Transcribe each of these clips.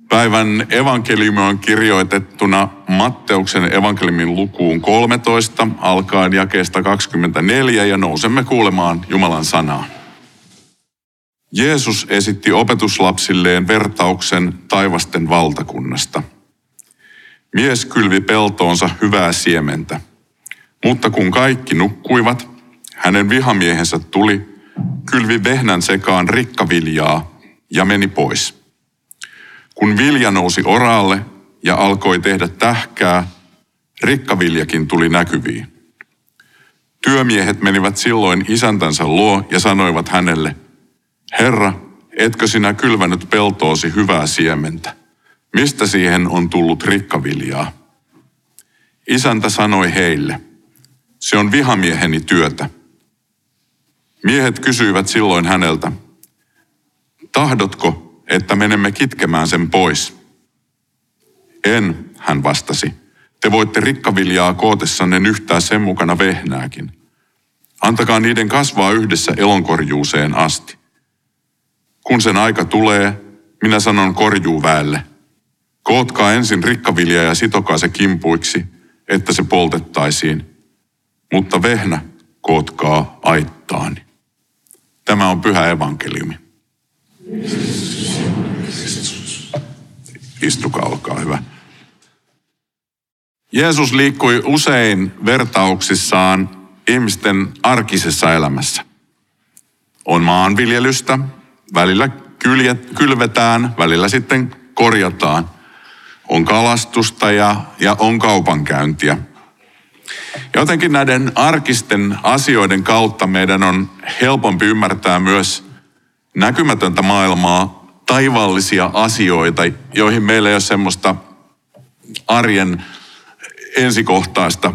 Päivän evankeliumi on kirjoitettuna Matteuksen evankeliumin lukuun 13, alkaen jakeesta 24 ja nousemme kuulemaan Jumalan sanaa. Jeesus esitti opetuslapsilleen vertauksen taivasten valtakunnasta. Mies kylvi peltoonsa hyvää siementä, mutta kun kaikki nukkuivat, hänen vihamiehensä tuli, kylvi vehnän sekaan rikkaviljaa ja meni pois. Kun vilja nousi oraalle ja alkoi tehdä tähkää, rikkaviljakin tuli näkyviin. Työmiehet menivät silloin isäntänsä luo ja sanoivat hänelle, Herra, etkö sinä kylvänyt peltoosi hyvää siementä? Mistä siihen on tullut rikkaviljaa? Isäntä sanoi heille, se on vihamieheni työtä. Miehet kysyivät silloin häneltä, tahdotko, että menemme kitkemään sen pois? En, hän vastasi. Te voitte rikkaviljaa kootessanne nyhtää sen mukana vehnääkin. Antakaa niiden kasvaa yhdessä elonkorjuuseen asti. Kun sen aika tulee, minä sanon korjuuväelle. Kootkaa ensin rikkavilja ja sitokaa se kimpuiksi, että se poltettaisiin. Mutta vehnä kootkaa aittaani. Tämä on pyhä evankeliumi. Istukaa, olkaa hyvä. Jeesus liikkui usein vertauksissaan ihmisten arkisessa elämässä. On maanviljelystä, välillä kylvetään, välillä sitten korjataan. On kalastusta ja on kaupankäyntiä. Jotenkin näiden arkisten asioiden kautta meidän on helpompi ymmärtää myös näkymätöntä maailmaa, taivaallisia asioita, joihin meillä ei ole semmoista arjen ensikohtaista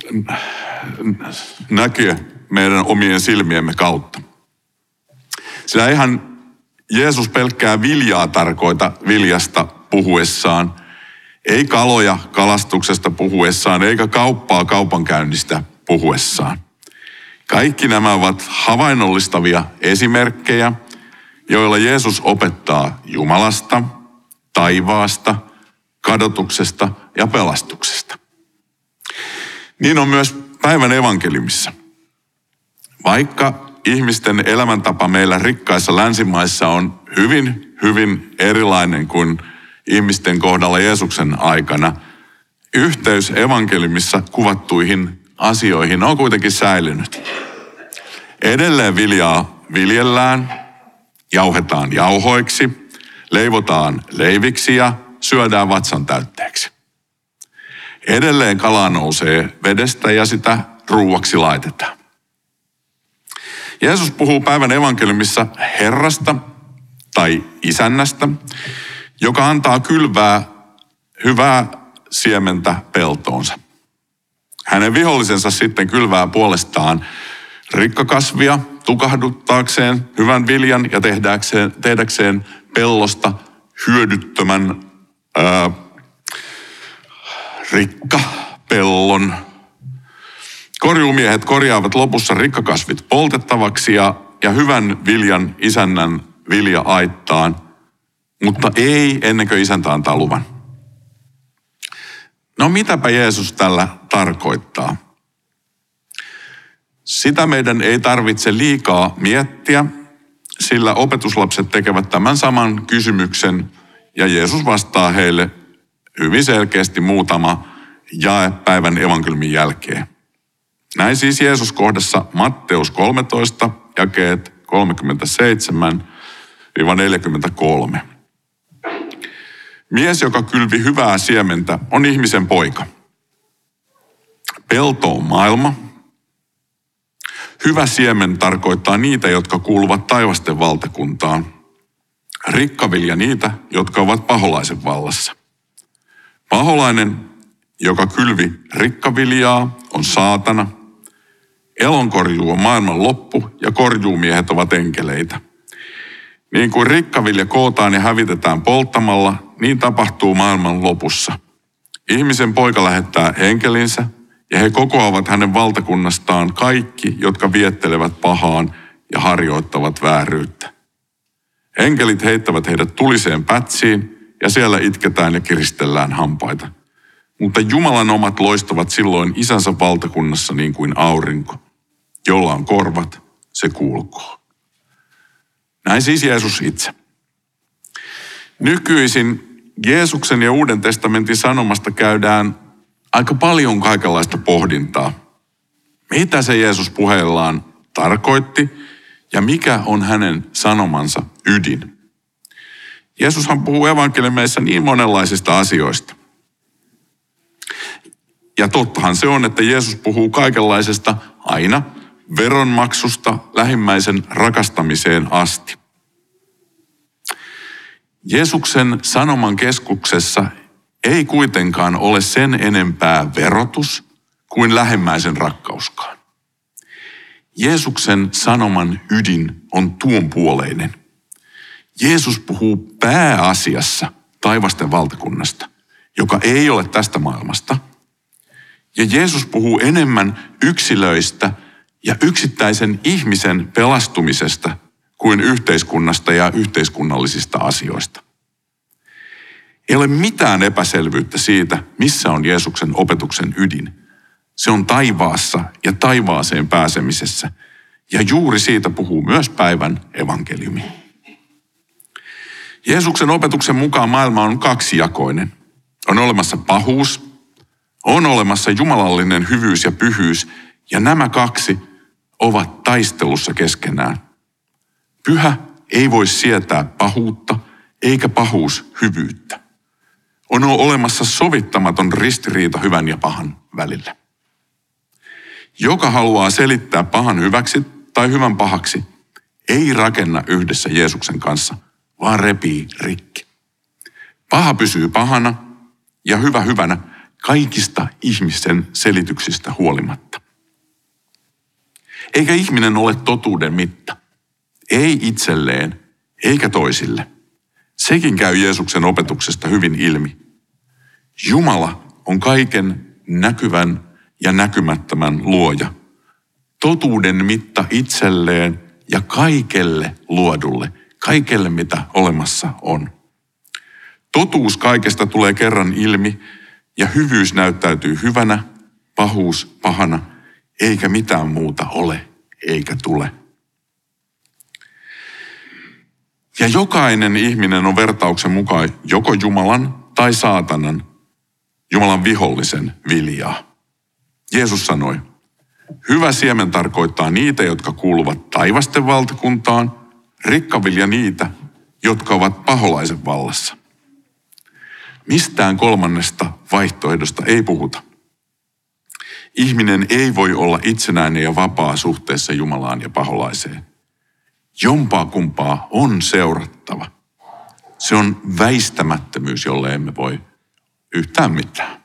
näkyä meidän omien silmiemme kautta. Sillä eihän Jeesus pelkkää viljaa tarkoita viljasta puhuessaan, ei kaloja kalastuksesta puhuessaan, eikä kauppaa kaupankäynnistä puhuessaan. Kaikki nämä ovat havainnollistavia esimerkkejä, joilla Jeesus opettaa Jumalasta, taivaasta, kadotuksesta ja pelastuksesta. Niin on myös päivän evankeliumissa. Vaikka ihmisten elämäntapa meillä rikkaissa länsimaissa on hyvin, hyvin erilainen kuin ihmisten kohdalla Jeesuksen aikana, yhteys evankeliumissa kuvattuihin asioihin on kuitenkin säilynyt. Edelleen viljaa viljellään, jauhetaan jauhoiksi, leivotaan leiviksi ja syödään vatsan täytteeksi. Edelleen kala nousee vedestä ja sitä ruuaksi laitetaan. Jeesus puhuu päivän evankeliumissa Herrasta tai isännästä, joka antaa kylvää hyvää siementä peltoonsa. Hänen vihollisensa sitten kylvää puolestaan rikkakasvia tukahduttaakseen hyvän viljan ja tehdäkseen pellosta hyödyttömän rikkapellon. Korjuumiehet korjaavat lopussa rikkakasvit poltettavaksi ja hyvän viljan isännän vilja aittaan, mutta ei ennen kuin isäntä antaa luvan. No mitäpä Jeesus tällä tarkoittaa? Sitä meidän ei tarvitse liikaa miettiä, sillä opetuslapset tekevät tämän saman kysymyksen ja Jeesus vastaa heille hyvin selkeästi muutama jae päivän evankeliumin jälkeen. Näin siis Jeesus kohdassa Matteus 13, jakeet 37-43. Mies, joka kylvi hyvää siementä, on ihmisen poika. Pelto on maailma. Hyvä siemen tarkoittaa niitä, jotka kuuluvat taivasten valtakuntaan. Rikkavilja niitä, jotka ovat paholaisen vallassa. Paholainen, joka kylvi rikkaviljaa, on saatana. Elonkorjuu on maailman loppu ja korjuumiehet ovat enkeleitä. Niin kuin rikkavilja kootaan ja hävitetään polttamalla, niin tapahtuu maailman lopussa. Ihmisen poika lähettää enkelinsä ja he kokoavat hänen valtakunnastaan kaikki, jotka viettelevät pahaan ja harjoittavat vääryyttä. Enkelit heittävät heidät tuliseen pätsiin ja siellä itketään ja kiristellään hampaita. Mutta Jumalan omat loistavat silloin isänsä valtakunnassa niin kuin aurinko. Jolla on korvat, se kuulkoon. Näin siis Jeesus itse. Nykyisin Jeesuksen ja Uuden testamentin sanomasta käydään aika paljon kaikenlaista pohdintaa. Mitä se Jeesus puheellaan tarkoitti ja mikä on hänen sanomansa ydin? Jeesushan puhuu evankeliumeissa niin monenlaisista asioista. Ja tottahan se on, että Jeesus puhuu kaikenlaisesta aina veronmaksusta lähimmäisen rakastamiseen asti. Jeesuksen sanoman keskuksessa ei kuitenkaan ole sen enempää verotus kuin lähimmäisen rakkauskaan. Jeesuksen sanoman ydin on tuonpuoleinen. Jeesus puhuu pääasiassa taivasten valtakunnasta, joka ei ole tästä maailmasta. Ja Jeesus puhuu enemmän yksilöistä ja yksittäisen ihmisen pelastumisesta kuin yhteiskunnasta ja yhteiskunnallisista asioista. Ei ole mitään epäselvyyttä siitä, missä on Jeesuksen opetuksen ydin. Se on taivaassa ja taivaaseen pääsemisessä. Ja juuri siitä puhuu myös päivän evankeliumi. Jeesuksen opetuksen mukaan maailma on kaksijakoinen. On olemassa pahuus, on olemassa jumalallinen hyvyys ja pyhyys, ja nämä kaksi ovat taistelussa keskenään. Pyhä ei voi sietää pahuutta, eikä pahuus hyvyyttä. On olemassa sovittamaton ristiriita hyvän ja pahan välillä. Joka haluaa selittää pahan hyväksi tai hyvän pahaksi, ei rakenna yhdessä Jeesuksen kanssa, vaan repii rikki. Paha pysyy pahana ja hyvä hyvänä kaikista ihmisten selityksistä huolimatta. Eikä ihminen ole totuuden mitta. Ei itselleen, eikä toisille. Sekin käy Jeesuksen opetuksesta hyvin ilmi. Jumala on kaiken näkyvän ja näkymättömän luoja. Totuuden mitta itselleen ja kaikelle luodulle, kaikelle mitä olemassa on. Totuus kaikesta tulee kerran ilmi ja hyvyys näyttäytyy hyvänä, pahuus pahana, eikä mitään muuta ole eikä tule. Ja jokainen ihminen on vertauksen mukaan joko Jumalan tai saatanan, Jumalan vihollisen viljaa. Jeesus sanoi, hyvä siemen tarkoittaa niitä, jotka kuuluvat taivasten valtakuntaan, rikkavilja niitä, jotka ovat paholaisen vallassa. Mistään kolmannesta vaihtoehdosta ei puhuta. Ihminen ei voi olla itsenäinen ja vapaa suhteessa Jumalaan ja paholaiseen. Jompaa kumpaa on seurattava. Se on väistämättömyys, jolle emme voi yhtään mitään.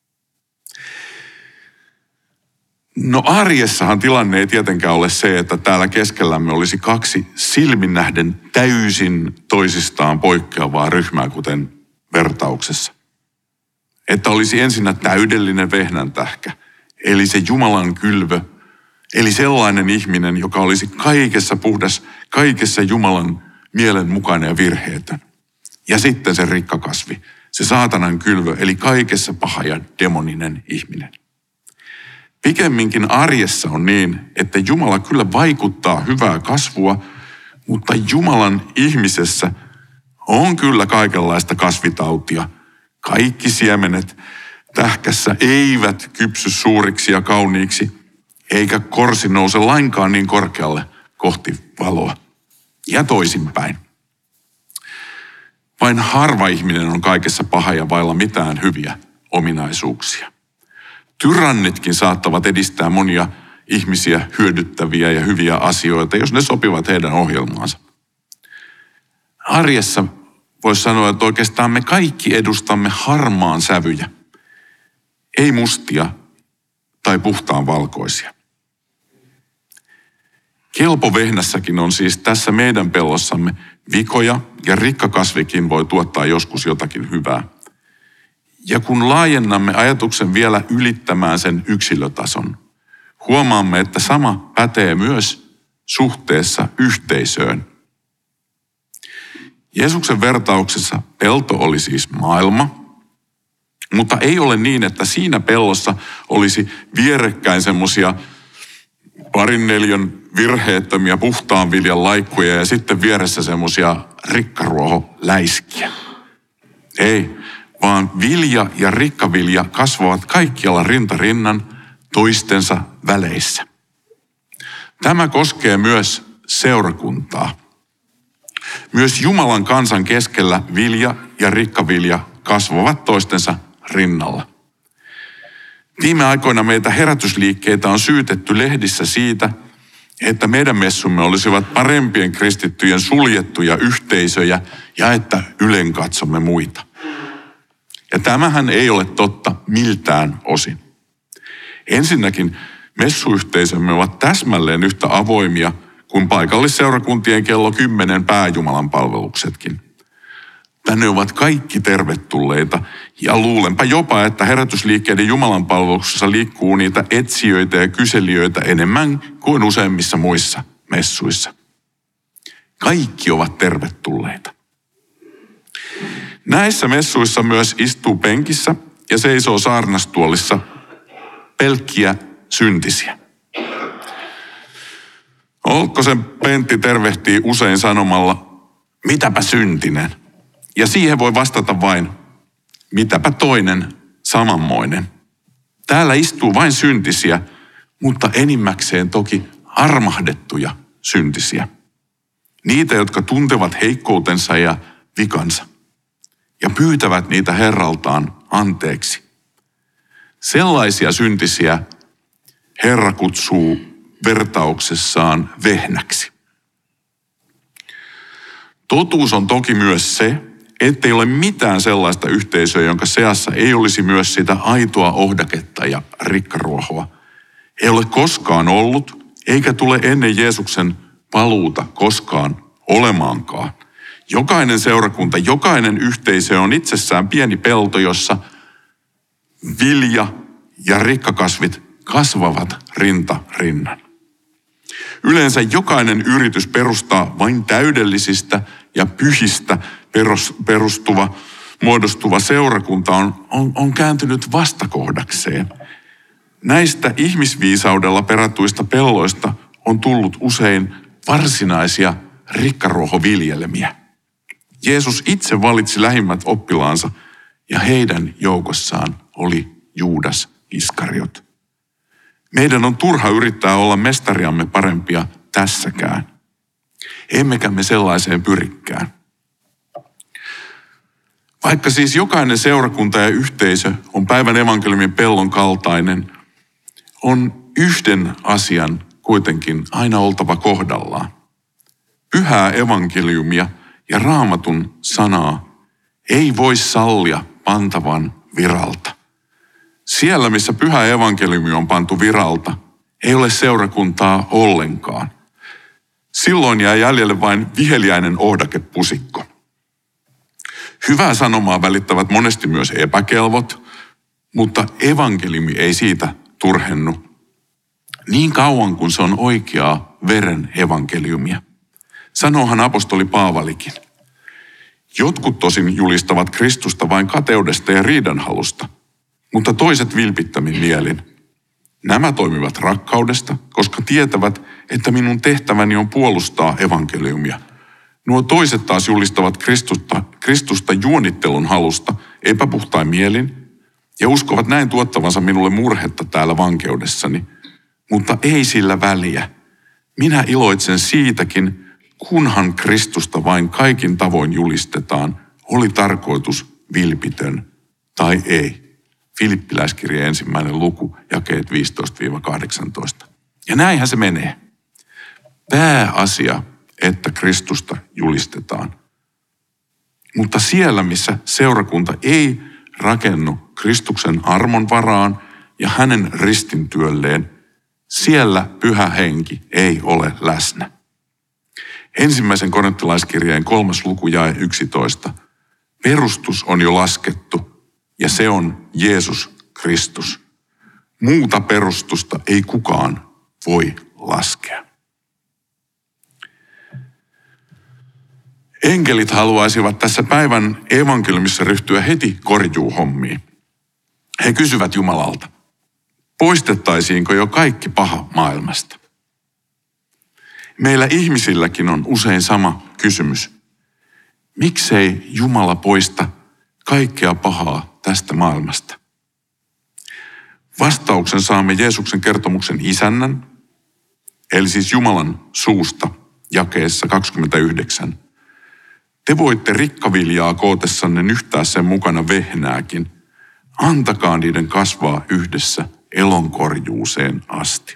No arjessahan tilanne ei tietenkään ole se, että täällä keskellämme olisi kaksi silmin nähden täysin toisistaan poikkeavaa ryhmää, kuten vertauksessa. Että olisi ensinnä täydellinen vehnäntähkä, eli se Jumalan kylvö, eli sellainen ihminen, joka olisi kaikessa puhdas, kaikessa Jumalan mielen mukainen ja virheetön. Ja sitten se rikkakasvi, se saatanan kylvö, eli kaikessa paha ja demoninen ihminen. Pikemminkin arjessa on niin, että Jumala kyllä vaikuttaa hyvää kasvua, mutta Jumalan ihmisessä on kyllä kaikenlaista kasvitautia. Kaikki siemenet tähkässä eivät kypsy suuriksi ja kauniiksi, eikä korsi nouse lainkaan niin korkealle kohti valoa. Ja toisinpäin. Vain harva ihminen on kaikessa paha ja vailla mitään hyviä ominaisuuksia. Tyrannitkin saattavat edistää monia ihmisiä hyödyttäviä ja hyviä asioita, jos ne sopivat heidän ohjelmaansa. Arjessa voisi sanoa, että oikeastaan me kaikki edustamme harmaan sävyjä, ei mustia tai puhtaan valkoisia. Kelpovehnässäkin on siis tässä meidän pellossamme vikoja ja rikkakasvikin voi tuottaa joskus jotakin hyvää. Ja kun laajennamme ajatuksen vielä ylittämään sen yksilötason, huomaamme, että sama pätee myös suhteessa yhteisöön. Jeesuksen vertauksessa pelto oli siis maailma, mutta ei ole niin, että siinä pellossa olisi vierekkäin semmoisia 2-4 virheettömiä puhtaan viljan laikkuja ja sitten vieressä semmoisia rikkaruoholäiskiä. Ei, vaan vilja ja rikkavilja kasvavat kaikkialla rinta rinnan toistensa väleissä. Tämä koskee myös seurakuntaa. Myös Jumalan kansan keskellä vilja ja rikkavilja kasvavat toistensa rinnalla. Viime aikoina meitä herätysliikkeitä on syytetty lehdissä siitä, että meidän messumme olisivat parempien kristittyjen suljettuja yhteisöjä ja että ylenkatsomme muita. Ja tämähän ei ole totta miltään osin. Ensinnäkin messuyhteisömme ovat täsmälleen yhtä avoimia kuin paikallisseurakuntien kello 10 pääjumalan palveluksetkin. Tänne ovat kaikki tervetulleita ja luulenpa jopa, että herätysliikkeiden Jumalan palveluksessa liikkuu niitä etsijöitä ja kyselijöitä enemmän kuin useimmissa muissa messuissa. Kaikki ovat tervetulleita. Näissä messuissa myös istuu penkissä ja seisoo saarnastuolissa pelkkiä syntisiä. Olkkosen Pentti tervehtii usein sanomalla, mitäpä syntinen? Ja siihen voi vastata vain, mitäpä toinen samanmoinen. Täällä istuu vain syntisiä, mutta enimmäkseen toki armahdettuja syntisiä. Niitä, jotka tuntevat heikkoutensa ja vikansa ja pyytävät niitä Herraltaan anteeksi. Sellaisia syntisiä Herra kutsuu vertauksessaan vehnäksi. Totuus on toki myös se, ettei ole mitään sellaista yhteisöä, jonka seassa ei olisi myös sitä aitoa ohdaketta ja rikkaruohoa. Ei ole koskaan ollut, eikä tule ennen Jeesuksen paluuta koskaan olemaankaan. Jokainen seurakunta, jokainen yhteisö on itsessään pieni pelto, jossa vilja ja rikkakasvit kasvavat rinta rinnan. Yleensä jokainen yritys perustaa vain täydellisistä ja pyhistä muodostuva seurakunta on kääntynyt vastakohdakseen. Näistä ihmisviisaudella perätuista pelloista on tullut usein varsinaisia rikkaruohoviljelmiä. Jeesus itse valitsi lähimmät oppilaansa ja heidän joukossaan oli Juudas Iskariot. Meidän on turha yrittää olla mestariamme parempia tässäkään. Emmekä me sellaiseen pyrikään. Vaikka siis jokainen seurakunta ja yhteisö on päivän evankeliumin pellon kaltainen, on yhden asian kuitenkin aina oltava kohdallaan. Pyhää evankeliumia ja Raamatun sanaa ei voi sallia pantavan viralta. Siellä, missä pyhä evankeliumi on pantu viralta, ei ole seurakuntaa ollenkaan. Silloin jää jäljelle vain viheliäinen ohdakepusikko. Hyvää sanomaa välittävät monesti myös epäkelvot, mutta evankeliumi ei siitä turhennu. Niin kauan kuin se on oikeaa veren evankeliumia. Sanoohan apostoli Paavalikin. Jotkut tosin julistavat Kristusta vain kateudesta ja riidanhalusta, mutta toiset vilpittömin mielin. Nämä toimivat rakkaudesta, koska tietävät, että minun tehtäväni on puolustaa evankeliumia. Nuo toiset taas julistavat Kristusta juonittelun halusta, epäpuhtain mielin, ja uskovat näin tuottavansa minulle murhetta täällä vankeudessani. Mutta ei sillä väliä. Minä iloitsen siitäkin, kunhan Kristusta vain kaikin tavoin julistetaan, oli tarkoitus vilpitön tai ei. Filippiläiskirjeen 1. luku, jakeet 15-18. Ja näinhän se menee. Pääasia, että Kristusta julistetaan. Mutta siellä, missä seurakunta ei rakennu Kristuksen armon varaan ja hänen ristintyölleen, siellä pyhä henki ei ole läsnä. 1. korinttilaiskirjeen 3. luku jae 11. Perustus on jo laskettu ja se on Jeesus Kristus. Muuta perustusta ei kukaan voi laskea. Enkelit haluaisivat tässä päivän evankeliumissa ryhtyä heti korjuuhommiin. He kysyvät Jumalalta, poistettaisiinko jo kaikki paha maailmasta? Meillä ihmisilläkin on usein sama kysymys. Miksei Jumala poista kaikkea pahaa tästä maailmasta? Vastauksen saamme Jeesuksen kertomuksen isännän, eli siis Jumalan suusta, jakeessa 29. Te voitte rikkaviljaa kootessanne nyhtää sen mukana vehnääkin. Antakaa niiden kasvaa yhdessä elonkorjuuseen asti.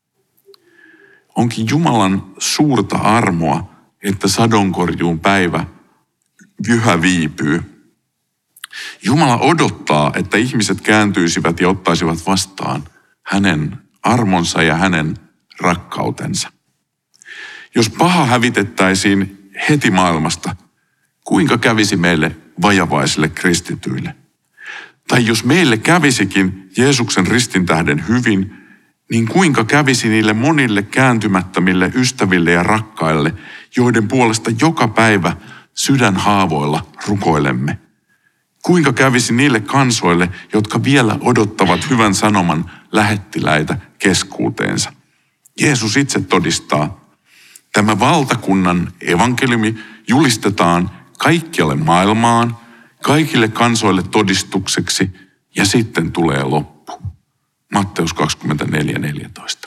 Onkin Jumalan suurta armoa, että sadonkorjuun päivä yhä viipyy. Jumala odottaa, että ihmiset kääntyisivät ja ottaisivat vastaan hänen armonsa ja hänen rakkautensa. Jos paha hävitettäisiin heti maailmasta, kuinka kävisi meille vajavaisille kristityille? Tai jos meille kävisikin Jeesuksen ristin tähden hyvin, niin kuinka kävisi niille monille kääntymättömille ystäville ja rakkaille, joiden puolesta joka päivä sydänhaavoilla rukoilemme? Kuinka kävisi niille kansoille, jotka vielä odottavat hyvän sanoman lähettiläitä keskuuteensa? Jeesus itse todistaa, tämä valtakunnan evankeliumi julistetaan kaikkialle maailmaan, kaikille kansoille todistukseksi ja sitten tulee loppu. Matteus 24:14.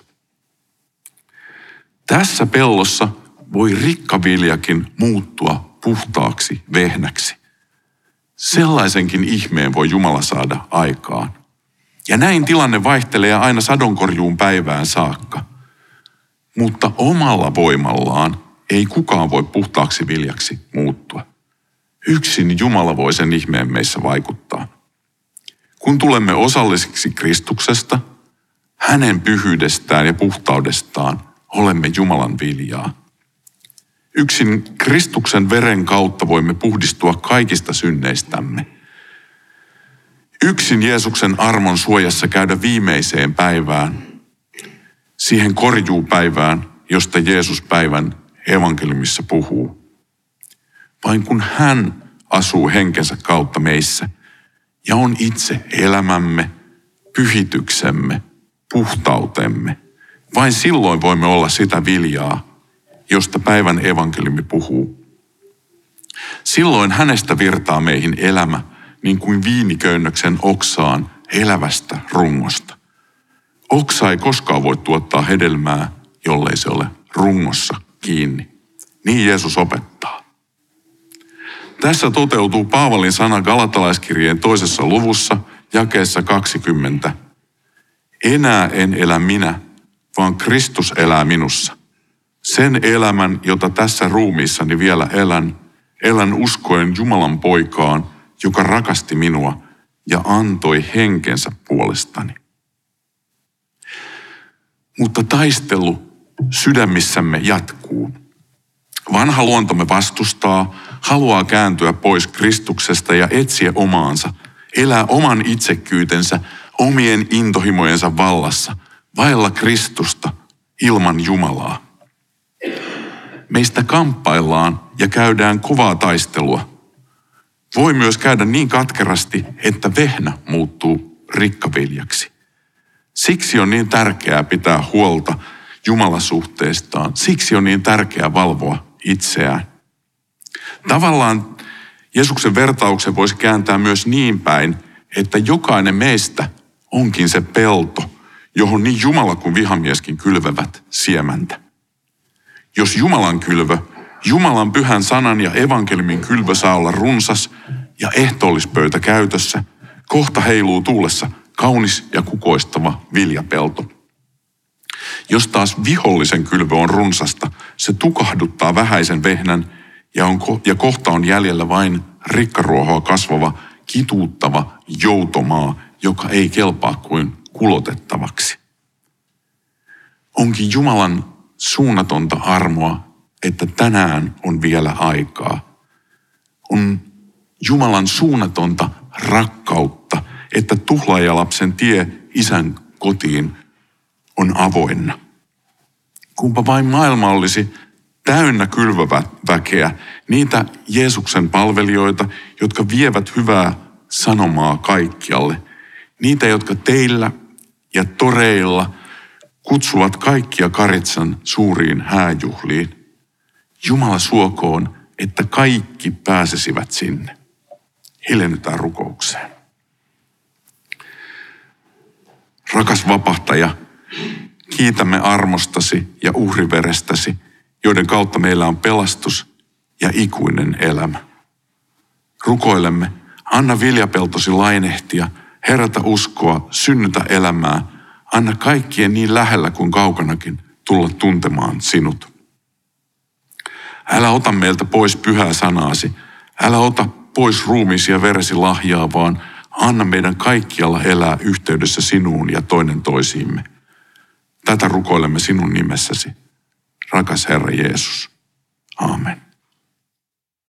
Tässä pellossa voi rikkaviljakin muuttua puhtaaksi vehnäksi. Sellaisenkin ihmeen voi Jumala saada aikaan. Ja näin tilanne vaihtelee aina sadonkorjuun päivään saakka. Mutta omalla voimallaan ei kukaan voi puhtaaksi viljaksi muuttua. Yksin Jumala voi sen ihmeen meissä vaikuttaa. Kun tulemme osallisiksi Kristuksesta, hänen pyhyydestään ja puhtaudestaan olemme Jumalan viljaa. Yksin Kristuksen veren kautta voimme puhdistua kaikista synneistämme. Yksin Jeesuksen armon suojassa käydä viimeiseen päivään, siihen korjuupäivään, josta Jeesus päivän evankeliumissa puhuu. Vain kun hän asuu henkensä kautta meissä ja on itse elämämme, pyhityksemme, puhtautemme, vain silloin voimme olla sitä viljaa, josta päivän evankeliumi puhuu. Silloin hänestä virtaa meihin elämä, niin kuin viiniköynnöksen oksaan elävästä rungosta. Oksa ei koskaan voi tuottaa hedelmää, jollei se ole rungossa kiinni. Niin Jeesus opettaa. Tässä toteutuu Paavalin sana Galatalaiskirjeen 2. luvussa, jakeessa 20. Enää en elä minä, vaan Kristus elää minussa. Sen elämän, jota tässä ruumiissani vielä elän uskoen Jumalan poikaan, joka rakasti minua ja antoi henkensä puolestani. Mutta taistelu sydämissämme jatkuu. Vanha luontomme vastustaa, haluaa kääntyä pois Kristuksesta ja etsiä omaansa, elää oman itsekkyytensä, omien intohimojensa vallassa, vailla Kristusta, ilman Jumalaa. Meistä kamppaillaan ja käydään kovaa taistelua. Voi myös käydä niin katkerasti, että vehnä muuttuu rikkaviljaksi. Siksi on niin tärkeää pitää huolta Jumalasuhteestaan. Siksi on niin tärkeää valvoa itseään. Tavallaan Jeesuksen vertauksen voisi kääntää myös niin päin, että jokainen meistä onkin se pelto, johon niin Jumala kuin vihamieskin kylvävät siementä. Jos Jumalan kylvö, Jumalan pyhän sanan ja evankeliumin kylvö saa olla runsas ja ehtoollispöytä käytössä, kohta heiluu tuulessa kaunis ja kukoistava viljapelto. Jos taas vihollisen kylvö on runsasta, se tukahduttaa vähäisen vehnän ja kohta on jäljellä vain rikkaruohoa kasvava, kituuttava joutomaa, joka ei kelpaa kuin kulotettavaksi. Onkin Jumalan suunnatonta armoa, että tänään on vielä aikaa. On Jumalan suunnatonta rakkautta, että tuhlaajalapsen tie isän kotiin on avoinna. Kumpa vain maailma olisi täynnä kylväväkeä, niitä Jeesuksen palvelijoita, jotka vievät hyvää sanomaa kaikkialle. Niitä, jotka teillä ja toreilla kutsuvat kaikkia Karitsan suuriin hääjuhliin. Jumala suokoon, että kaikki pääsisivät sinne. Hiljennytään rukoukseen. Rakas vapahtaja, kiitämme armostasi ja uhriverestäsi, joiden kautta meillä on pelastus ja ikuinen elämä. Rukoilemme, anna viljapeltosi lainehtia, herätä uskoa, synnytä elämää, anna kaikkien niin lähellä kuin kaukanakin tulla tuntemaan sinut. Älä ota meiltä pois pyhää sanaasi, älä ota pois ruumiisi ja veresi lahjaa, vaan anna meidän kaikkialla elää yhteydessä sinuun ja toinen toisiimme. Tätä rukoilemme sinun nimessäsi, rakas Herra Jeesus. Aamen.